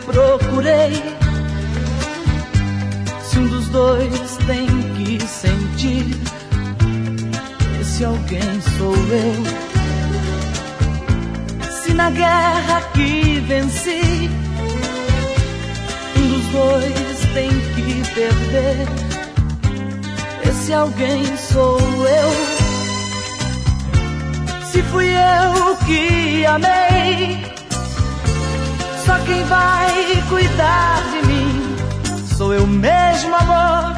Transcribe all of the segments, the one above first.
procurei. Se um dos dois tem que sentir, esse alguém sou eu. Se na guerra que venci, um dos dois tem que perder, esse alguém sou eu. Se fui eu que amei, só quem vai cuidar de mim sou eu mesmo, amor.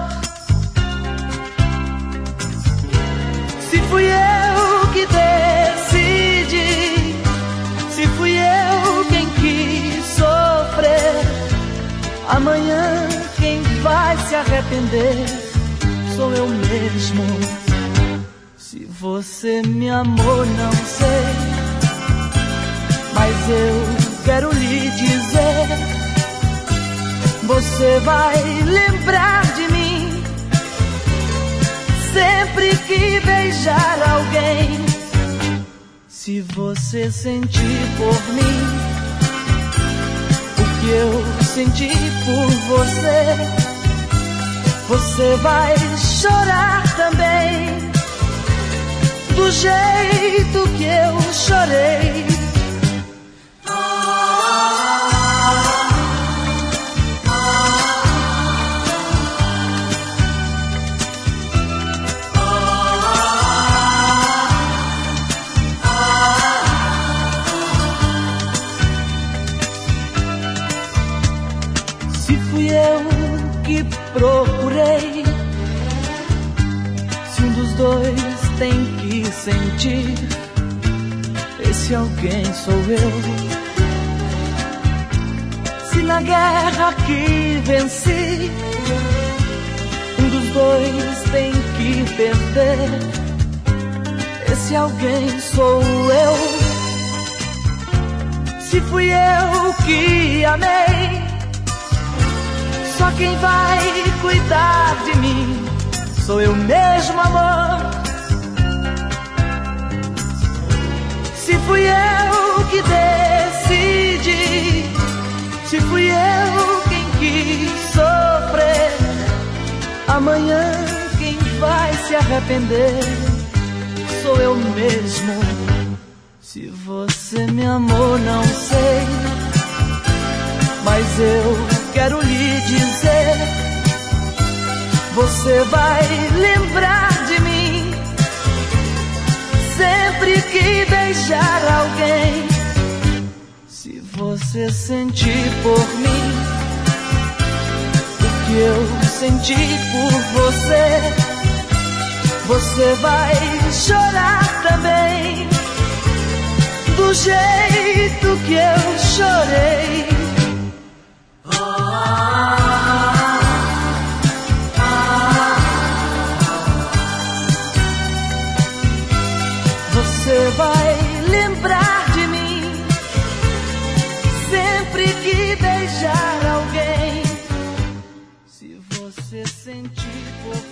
Se fui eu que decidi, se fui eu quem quis sofrer, amanhã quem vai se arrepender sou eu mesmo. Se você me amou, não sei, mas eu quero lhe dizer, você vai lembrar de mim sempre que beijar alguém. Se você sentir por mim o que eu senti por você, você vai chorar também, do jeito que eu chorei. Se fui eu que procurei, se um dos dois tem que sentir, esse alguém sou eu. Se na guerra que venci, um dos dois tem que perder, esse alguém sou eu. Se fui eu que amei, só quem vai cuidar de mim sou eu mesmo, amor. Se fui eu que decidi, se fui eu quem quis sofrer, amanhã quem vai se arrepender sou eu mesmo. Se você me amou, não sei, mas eu quero lhe dizer, você vai lembrar de mim sempre que beijar alguém. Se você sentir por mim o que eu senti por você, você vai chorar também, do jeito que eu chorei. Você vai lembrar de mim sempre que beijar alguém. Se você sentir por